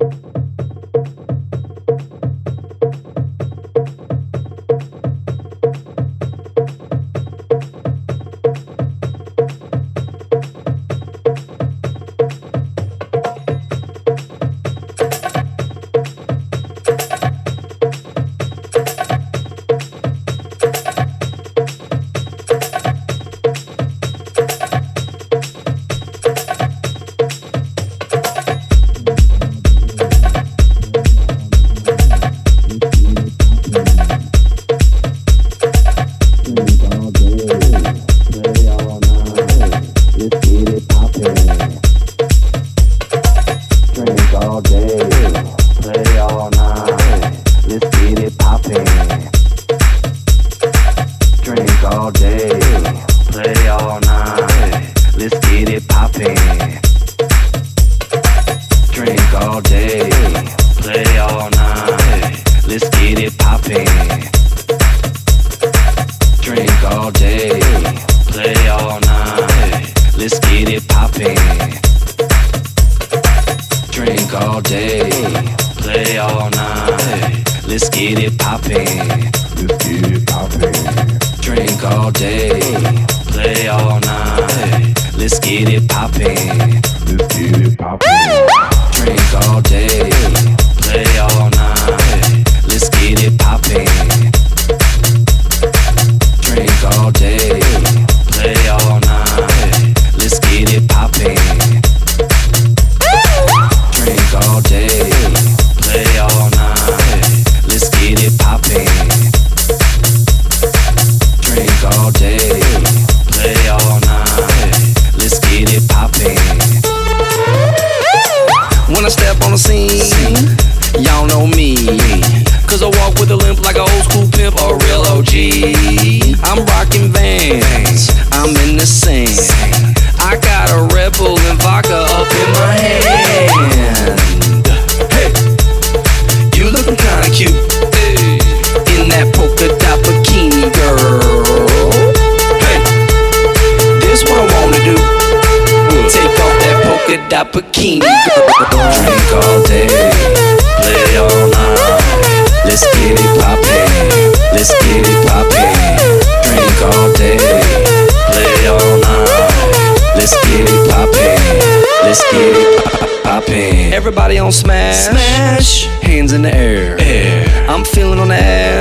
Everybody on smash, hands in the air. I'm feeling on the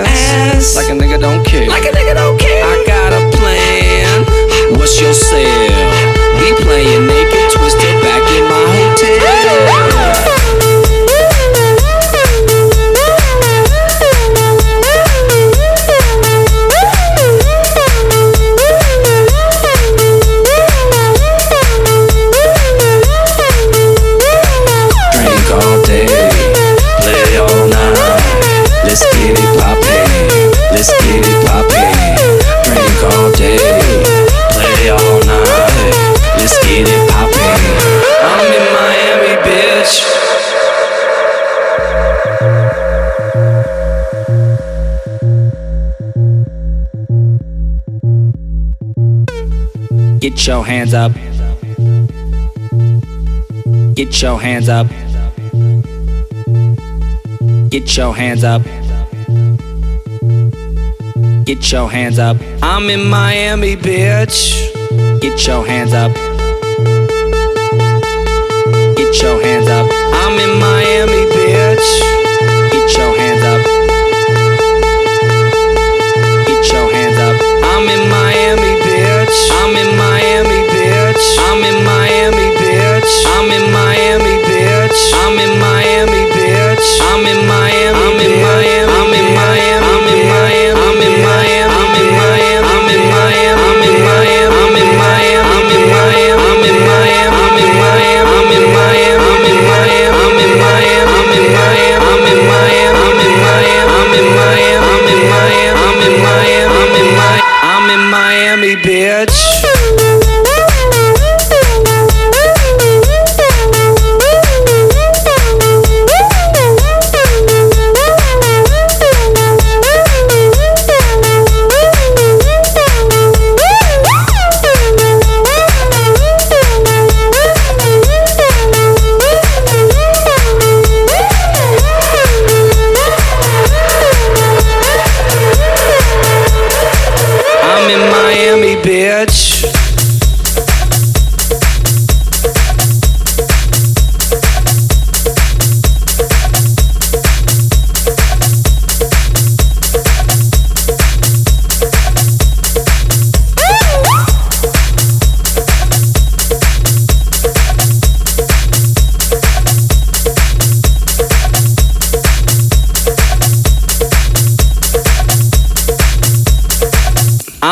ass, like a nigga don't care. I got a plan, what's your sale? We playing naked, twisted back in my hotel. Let's get it poppin'. Drink all day, play all night. Let's get it poppin'. I'm in Miami, bitch. Get your hands up. Get your hands up. Get your hands up. Get your hands up. I'm in Miami, bitch. Get your hands up. Get your hands up. I'm in Miami, bitch. Get your hands up. Get your hands up. I'm in Miami, bitch. I'm in Miami, bitch. I'm in Miami, bitch. I'm in Miami, bitch. I'm in Miami, bitch. I'm in Miami. I'm in Miami. I'm in Miami. I'm in Miami. I'm in Miami. I'm in Miami. I'm in Miami. I'm in Miami. I'm in Miami. I'm in Miami. I'm in Miami. I'm in Miami. I'm in Miami. I'm in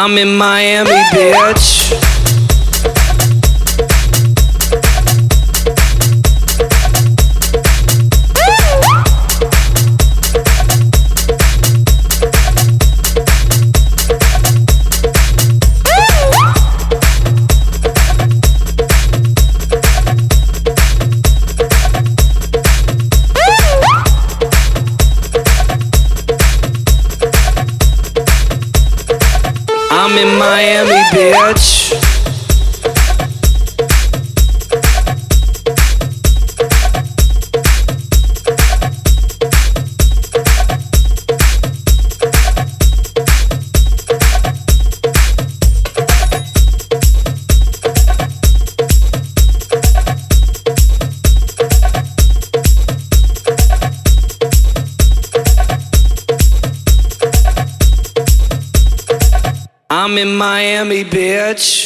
I'm in Miami, bitch. I'm in Miami, bitch. I'm in Miami, bitch.